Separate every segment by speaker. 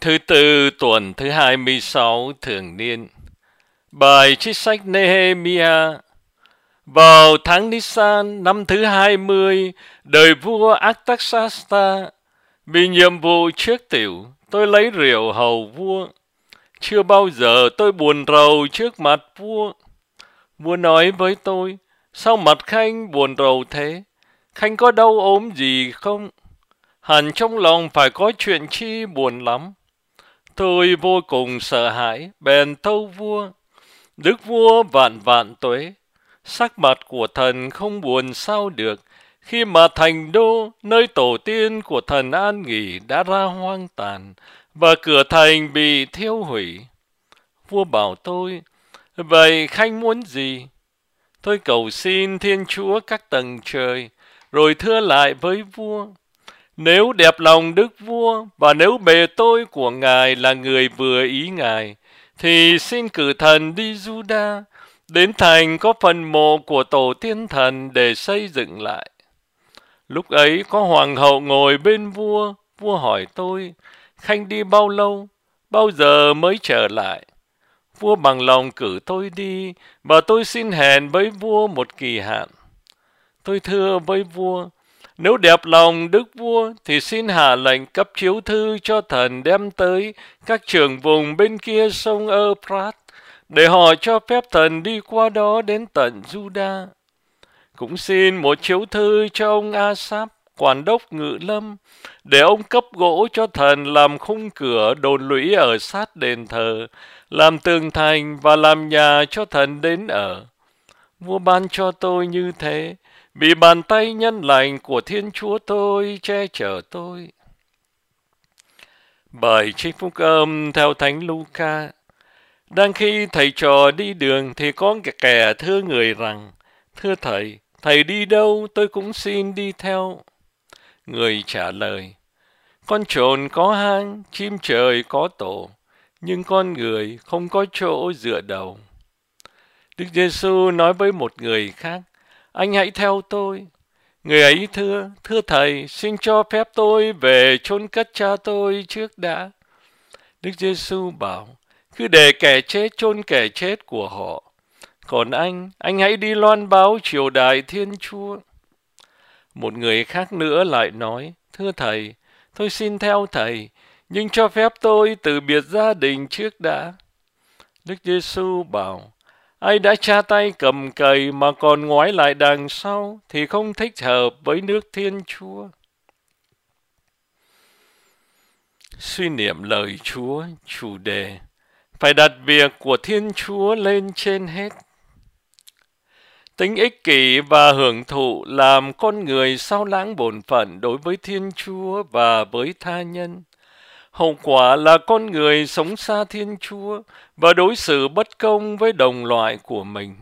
Speaker 1: Thứ tư tuần thứ 26 thường niên. Bài trích sách Nehemia. Vào tháng Nisan năm thứ 20, đời vua Artaxerxes, vì nhiệm vụ trước tiểu, tôi lấy rượu hầu vua. Chưa bao giờ tôi buồn rầu trước mặt vua. Vua nói với tôi: sao mặt Khanh buồn rầu thế? Khanh có đau ốm gì không? Hẳn trong lòng phải có chuyện chi buồn lắm. Tôi vô cùng sợ hãi, bèn tâu vua: Đức vua vạn vạn tuế, sắc mặt của thần không buồn sao được, khi mà thành đô, nơi tổ tiên của thần an nghỉ đã ra hoang tàn, và cửa thành bị thiêu hủy. Vua bảo tôi: vậy Khanh muốn gì? Tôi cầu xin Thiên Chúa các tầng trời, rồi thưa lại với vua: nếu đẹp lòng đức vua, và nếu bề tôi của ngài là người vừa ý ngài, thì xin cử thần đi Juda, đến thành có phần mộ của tổ tiên thần để xây dựng lại. Lúc ấy có hoàng hậu ngồi bên vua. Vua hỏi tôi: Khanh đi bao lâu? Bao giờ mới trở lại? Vua bằng lòng cử tôi đi, và tôi xin hẹn với vua một kỳ hạn. Tôi thưa với vua: nếu đẹp lòng đức vua, thì xin hạ lệnh cấp chiếu thư cho thần đem tới các trưởng vùng bên kia sông Euphrates, để họ cho phép thần đi qua đó đến tận Juda. Cũng xin một chiếu thư cho ông Asap, quản đốc ngự lâm, để ông cấp gỗ cho thần làm khung cửa đồn lũy ở sát đền thờ, làm tường thành và làm nhà cho thần đến ở. Vua ban cho tôi như thế, vì bàn tay nhân lành của Thiên Chúa tôi che chở tôi. Bài trích phúc âm theo Thánh Luca. Đang khi thầy trò đi đường thì có kẻ thưa người rằng: thưa thầy, thầy đi đâu tôi cũng xin đi theo. Người trả lời: con trồn có hang, chim trời có tổ, nhưng con người không có chỗ dựa đầu. Đức Giêsu nói với một người khác: anh hãy theo tôi. Người ấy thưa thầy, xin cho phép tôi về chôn cất cha tôi trước đã. Đức Giêsu bảo: cứ để kẻ chết chôn kẻ chết của họ. Còn anh hãy đi loan báo triều đại Thiên Chúa. Một người khác nữa lại nói: thưa thầy, tôi xin theo thầy, nhưng cho phép tôi từ biệt gia đình trước đã. Đức Giêsu bảo: ai đã tra tay cầm cày mà còn ngoái lại đằng sau thì không thích hợp với nước Thiên Chúa. Suy niệm lời Chúa, chủ đề: phải đặt việc của Thiên Chúa lên trên hết. Tính ích kỷ và hưởng thụ làm con người sao lãng bổn phận đối với Thiên Chúa và với tha nhân. Hậu quả là con người sống xa Thiên Chúa và đối xử bất công với đồng loại của mình.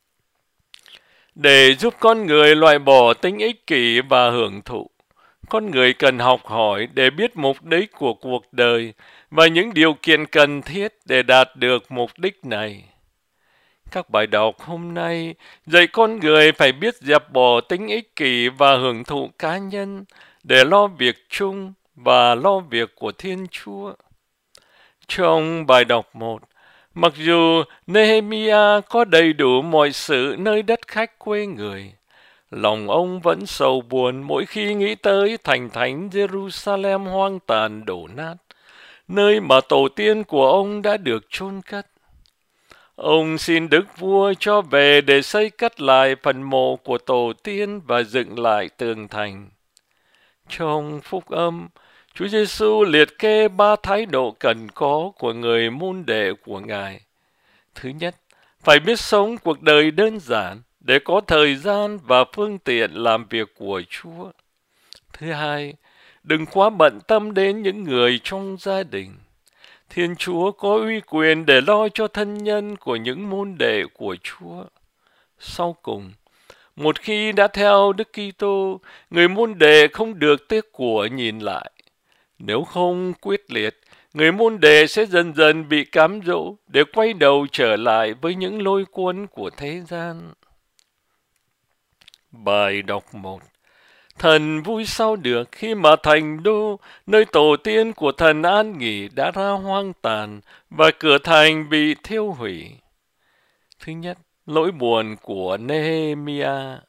Speaker 1: Để giúp con người loại bỏ tính ích kỷ và hưởng thụ, con người cần học hỏi để biết mục đích của cuộc đời và những điều kiện cần thiết để đạt được mục đích này. Các bài đọc hôm nay dạy con người phải biết dẹp bỏ tính ích kỷ và hưởng thụ cá nhân để lo việc chung và lo việc của Thiên Chúa. Trong bài đọc 1, mặc dù Nehemia có đầy đủ mọi sự nơi đất khách quê người, lòng ông vẫn sầu buồn mỗi khi nghĩ tới thành thánh Jerusalem hoang tàn đổ nát, nơi mà tổ tiên của ông đã được chôn cất. Ông xin Đức Vua cho về để xây cất lại phần mộ của tổ tiên và dựng lại tường thành. Trong phúc âm, Chúa Giêsu liệt kê 3 thái độ cần có của người môn đệ của Ngài. Thứ nhất, phải biết sống cuộc đời đơn giản để có thời gian và phương tiện làm việc của Chúa. Thứ hai, đừng quá bận tâm đến những người trong gia đình. Thiên Chúa có uy quyền để lo cho thân nhân của những môn đệ của Chúa. Sau cùng, một khi đã theo Đức Kitô, người môn đệ không được tiếc của nhìn lại. Nếu không quyết liệt, người môn đệ sẽ dần dần bị cám dỗ để quay đầu trở lại với những lôi cuốn của thế gian. Bài đọc 1. Thần vui sao được khi mà thành đô, nơi tổ tiên của thần an nghỉ đã ra hoang tàn và cửa thành bị thiêu hủy. Thứ nhất, lỗi buồn của Nehemiah.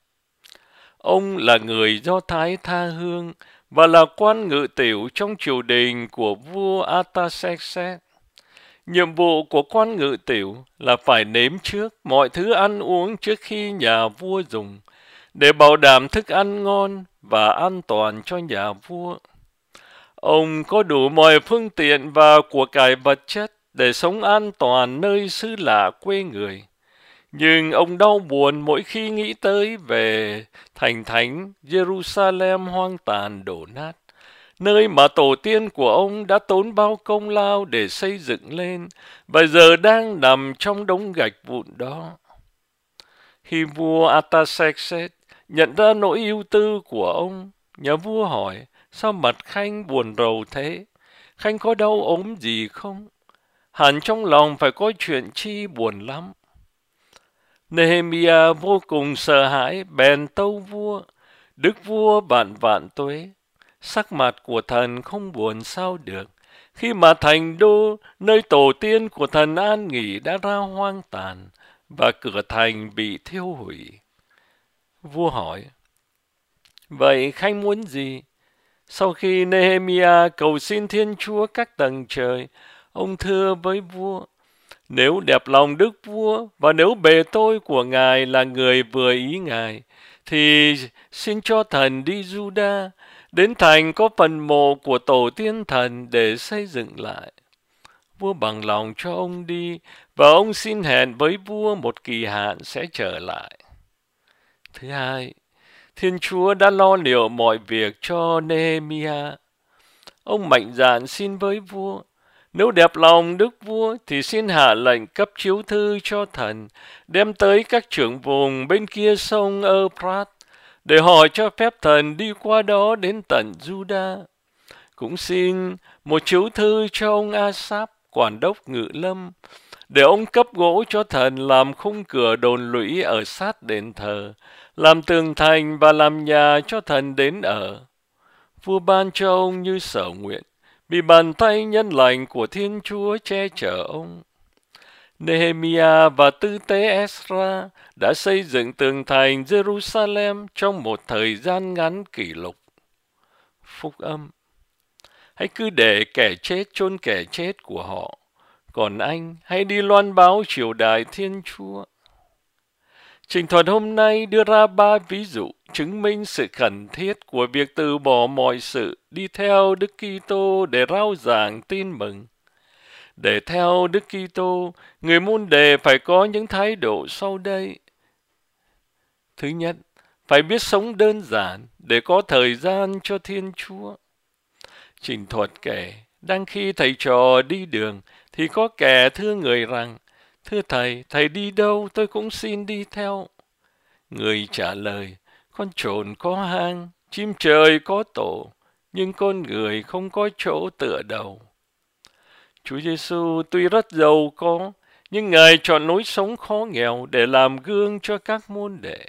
Speaker 1: Ông là người Do Thái tha hương và là quan ngự tiểu trong triều đình của vua Artaxerxes. Nhiệm vụ của quan ngự tiểu là phải nếm trước mọi thứ ăn uống trước khi nhà vua dùng, để bảo đảm thức ăn ngon và an toàn cho nhà vua. Ông có đủ mọi phương tiện và của cải vật chất để sống an toàn nơi xứ lạ quê người. Nhưng ông đau buồn mỗi khi nghĩ tới về thành thánh Jerusalem hoang tàn đổ nát, nơi mà tổ tiên của ông đã tốn bao công lao để xây dựng lên và giờ đang nằm trong đống gạch vụn đó. Khi vua Artaxerxes nhận ra nỗi ưu tư của ông, nhà vua hỏi: sao mặt Khanh buồn rầu thế? Khanh có đau ốm gì không? Hẳn trong lòng phải có chuyện chi buồn lắm. Nehemiah vô cùng sợ hãi, bèn tâu vua: Đức vua vạn vạn tuế, sắc mặt của thần không buồn sao được, khi mà thành đô, nơi tổ tiên của thần an nghỉ đã ra hoang tàn, và cửa thành bị thiêu hủy. Vua hỏi: vậy Khanh muốn gì? Sau khi Nehemiah cầu xin Thiên Chúa các tầng trời, ông thưa với vua: nếu đẹp lòng đức vua và nếu bề tôi của ngài là người vừa ý ngài, thì xin cho thần đi Juda, đến thành có phần mộ của tổ tiên thần để xây dựng lại. Vua bằng lòng cho ông đi, và ông xin hẹn với vua một kỳ hạn sẽ trở lại. Thứ hai, Thiên Chúa đã lo liệu mọi việc cho Nehemiah. Ông mạnh dạn xin với vua: nếu đẹp lòng đức vua thì xin hạ lệnh cấp chiếu thư cho thần, đem tới các trưởng vùng bên kia sông Euphrates, để hỏi cho phép thần đi qua đó đến tận Juda. Cũng xin một chiếu thư cho ông Asaph, quản đốc ngự lâm, để ông cấp gỗ cho thần làm khung cửa đồn lũy ở sát đền thờ, làm tường thành và làm nhà cho thần đến ở. Vua ban cho ông như sở nguyện, vì bàn tay nhân lành của Thiên Chúa che chở ông. Nehemiah và tư tế Ezra đã xây dựng tường thành Jerusalem trong một thời gian ngắn kỷ lục. Phúc âm: hãy cứ để kẻ chết chôn kẻ chết của họ, còn anh hãy đi loan báo triều đại Thiên Chúa. Trình thuật hôm nay đưa ra 3 ví dụ chứng minh sự cần thiết của việc từ bỏ mọi sự đi theo Đức Kitô để rao giảng tin mừng. Để theo Đức Kitô, người môn đệ phải có những thái độ sau đây. Thứ nhất, phải biết sống đơn giản để có thời gian cho Thiên Chúa. Trình thuật kể, đang khi thầy trò đi đường thì có kẻ thưa người rằng: thưa thầy, thầy đi đâu tôi cũng xin đi theo. Người trả lời: con trồn có hang, chim trời có tổ, nhưng con người không có chỗ tựa đầu. Chúa Giêsu tuy rất giàu có, nhưng Ngài chọn lối sống khó nghèo để làm gương cho các môn đệ.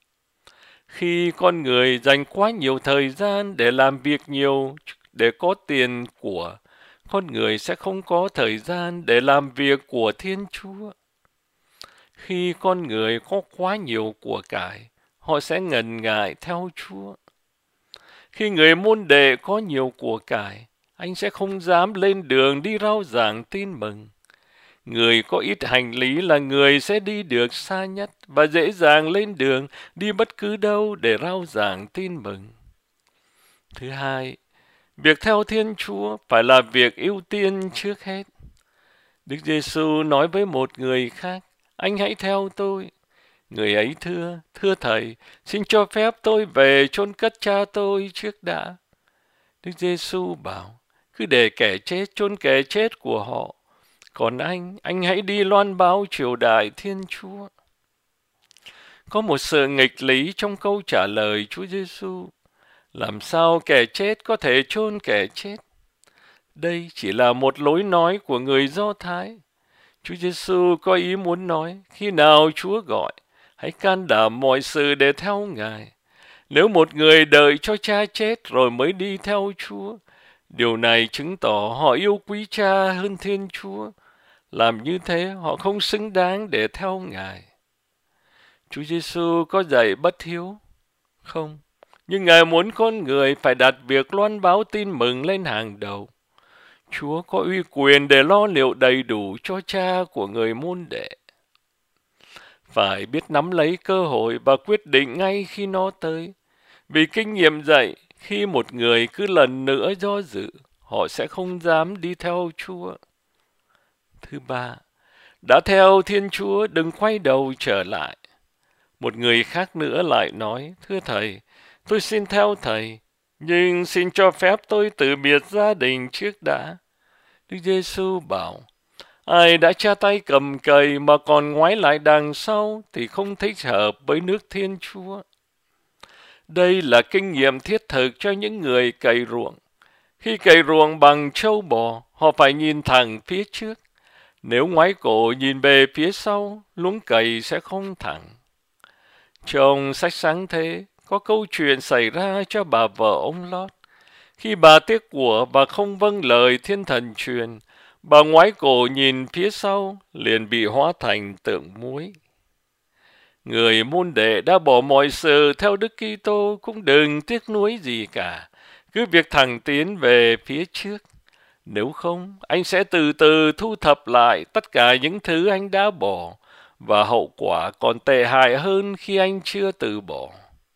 Speaker 1: Khi con người dành quá nhiều thời gian để làm việc nhiều, để có tiền của, con người sẽ không có thời gian để làm việc của Thiên Chúa. Khi con người có quá nhiều của cải, họ sẽ ngần ngại theo Chúa. Khi người môn đệ có nhiều của cải, anh sẽ không dám lên đường đi rao giảng tin mừng. Người có ít hành lý là người sẽ đi được xa nhất và dễ dàng lên đường đi bất cứ đâu để rao giảng tin mừng. Thứ hai, việc theo Thiên Chúa phải là việc ưu tiên trước hết. Đức Giêsu nói với một người khác: anh hãy theo tôi. Người ấy thưa thầy, xin cho phép tôi về chôn cất cha tôi trước đã. Đức Giêsu bảo: cứ để kẻ chết chôn kẻ chết của họ, còn anh hãy đi loan báo triều đại Thiên Chúa. Có một sự nghịch lý trong câu trả lời Chúa Giêsu. Làm sao kẻ chết có thể chôn kẻ chết? Đây chỉ là một lối nói của người Do Thái. Chúa Giêsu có ý muốn nói, khi nào Chúa gọi, hãy can đảm mọi sự để theo Ngài. Nếu một người đợi cho cha chết rồi mới đi theo Chúa, điều này chứng tỏ họ yêu quý cha hơn Thiên Chúa. Làm như thế, họ không xứng đáng để theo Ngài. Chúa Giêsu có dạy bất hiếu? Không. Nhưng Ngài muốn con người phải đặt việc loan báo tin mừng lên hàng đầu. Chúa có uy quyền để lo liệu đầy đủ cho cha của người môn đệ. Phải biết nắm lấy cơ hội và quyết định ngay khi nó tới. Vì kinh nghiệm dạy, khi một người cứ lần nữa do dự, họ sẽ không dám đi theo Chúa. Thứ ba, đã theo Thiên Chúa đừng quay đầu trở lại. Một người khác nữa lại nói, thưa Thầy, tôi xin theo Thầy, nhưng xin cho phép tôi từ biệt gia đình trước đã. Đức Giêsu bảo, ai đã cha tay cầm cày mà còn ngoái lại đằng sau thì không thích hợp với nước Thiên Chúa. Đây là kinh nghiệm thiết thực cho những người cày ruộng. Khi cày ruộng bằng trâu bò, họ phải nhìn thẳng phía trước. Nếu ngoái cổ nhìn về phía sau, luống cày sẽ không thẳng. Trong sách Sáng Thế, có câu chuyện xảy ra cho bà vợ ông Lót. Khi bà tiếc của và không vâng lời thiên thần truyền, bà ngoái cổ nhìn phía sau, liền bị hóa thành tượng muối. Người môn đệ đã bỏ mọi sự theo Đức Kitô cũng đừng tiếc nuối gì cả, cứ việc thẳng tiến về phía trước. Nếu không, anh sẽ từ từ thu thập lại tất cả những thứ anh đã bỏ, và hậu quả còn tệ hại hơn khi anh chưa từ bỏ.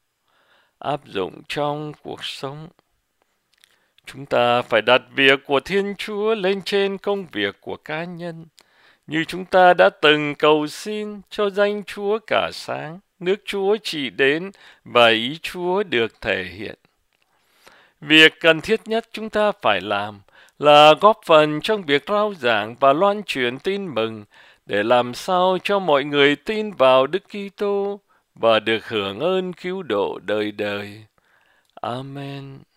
Speaker 1: Áp dụng trong cuộc sống. Chúng ta phải đặt việc của Thiên Chúa lên trên công việc của cá nhân, như chúng ta đã từng cầu xin cho danh Chúa cả sáng, nước Chúa chỉ đến và ý Chúa được thể hiện. Việc cần thiết nhất chúng ta phải làm là góp phần trong việc rao giảng và loan truyền tin mừng để làm sao cho mọi người tin vào Đức Kitô và được hưởng ơn cứu độ đời đời. Amen.